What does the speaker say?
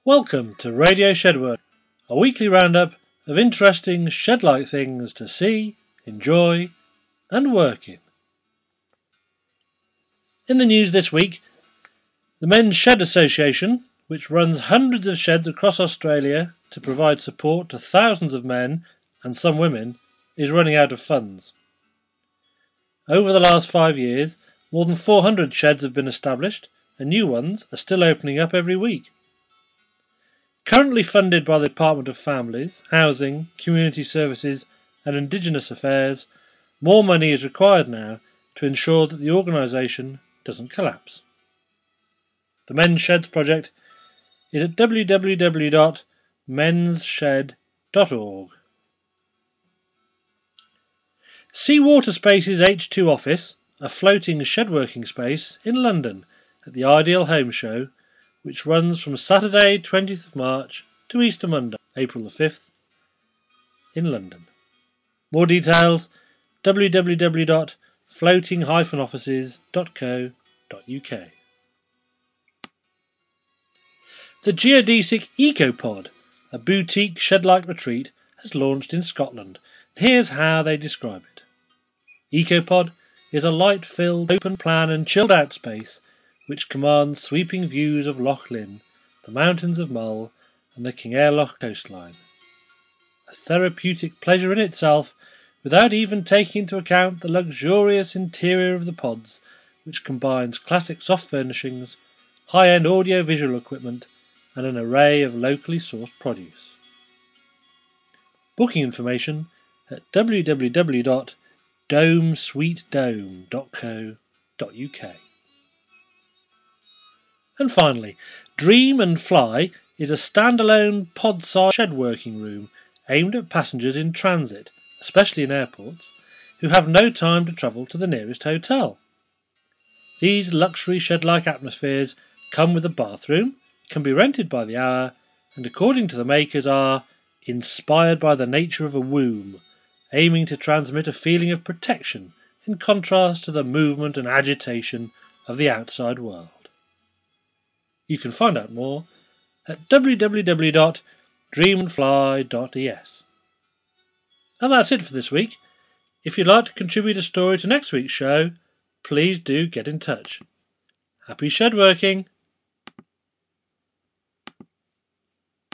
Welcome to Radio Shedwork, a weekly roundup of interesting shed-like things to see, enjoy and work in. In the news this week, the Men's Shed Association, which runs hundreds of sheds across Australia to provide support to thousands of men and some women, is running out of funds. Over the last 5 years, more than 400 sheds have been established, and new ones are still opening up every week. Currently funded by the Department of Families, Housing, Community Services and Indigenous Affairs, more money is required now to ensure that the organisation doesn't collapse. The Men's Sheds project is at www.mensshed.org. Seawater Space's H2 office, a floating shed working space in London at the Ideal Home Show, which runs from Saturday 20th of March to Easter Monday, April the 5th, in London. More details, www.floating-offices.co.uk. The Geodesic EcoPod, a boutique shed-like retreat, has launched in Scotland. Here's how they describe it. EcoPod is a light-filled, open-plan and chilled-out space which commands sweeping views of Loch Lynn, the mountains of Mull and the Kingairloch coastline. A therapeutic pleasure in itself, without even taking into account the luxurious interior of the pods, which combines classic soft furnishings, high-end audio-visual equipment and an array of locally sourced produce. Booking information at www.domesweetdome.co.uk. And finally, Dream and Fly is a standalone pod-sized shed working room aimed at passengers in transit, especially in airports, who have no time to travel to the nearest hotel. These luxury shed-like atmospheres come with a bathroom, can be rented by the hour, and according to the makers are inspired by the nature of a womb, aiming to transmit a feeling of protection in contrast to the movement and agitation of the outside world. You can find out more at www.dreamandfly.es. And that's it for this week. If you'd like to contribute a story to next week's show, please do get in touch. Happy shed working!